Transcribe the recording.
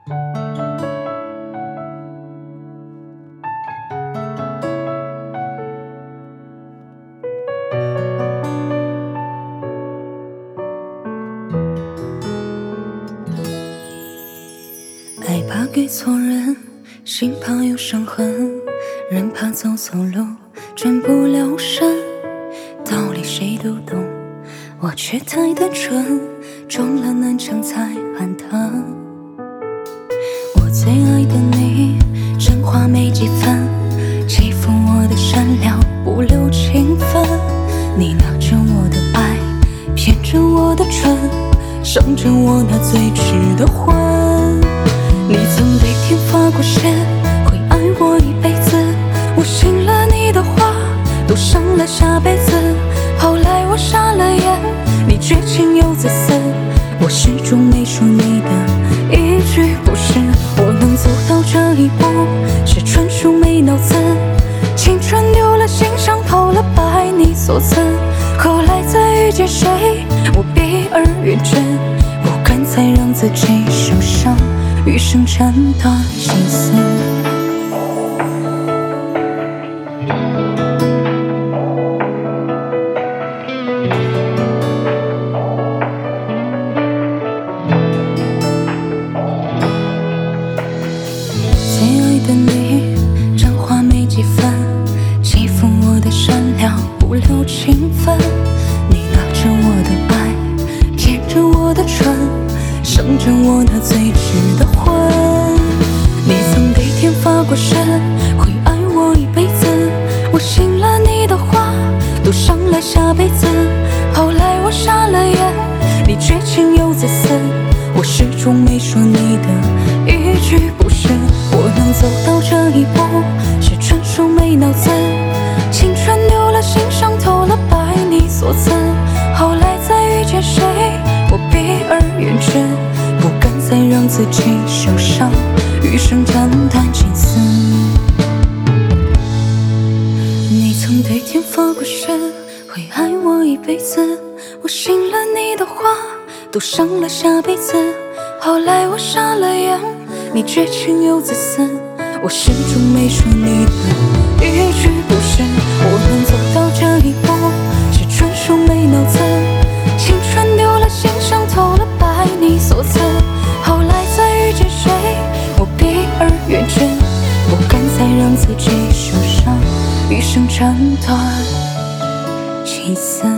爱怕给错人，心怕有伤痕，人怕走错路转不了身。道理谁都懂，我却太单纯，撞了南墙才喊疼。我最爱的你，真话没几分，欺负我的善良不留情分。你拿着我的爱，骗着我的唇，伤着我那最痴的魂。你曾对天发过誓，会爱我一辈子，我信了你的话，都伤了下辈子。后来我傻了眼，你绝情又自私，我始终没说你的一句不是。我能走到这一步，是纯属没脑子，青春丢了，心伤透了，拜你所赐。后来再遇见谁，我避而远之，不敢再让自己受伤，余生斩断情丝。最爱的你，真话没几分，欺负我的善良不留情分。你拿着我的爱，骗着我的唇，伤着我那最痴的魂。你曾对天发过誓，会爱我一辈子，我信了你的话，都伤了下辈子。后来我傻了眼，你绝情又自私，我始终没说你的一句不是。我能走到这一步，是纯属没脑子，青春丢了，心伤透了，拜你所赐。后来再遇见谁，我避而远之，不敢再让自己受伤，余生斩断情丝。你曾对天发过誓，会爱我一辈子，我信了你的话，都伤了下辈子。后来我傻了眼，你绝情又自私，我始终没说你的一句不是。我能走到这一步，是纯属没脑子，青春丢了，心伤透了，拜你所赐。后来再遇见谁，我避而远之，不敢再让自己受伤，余生斩断情丝。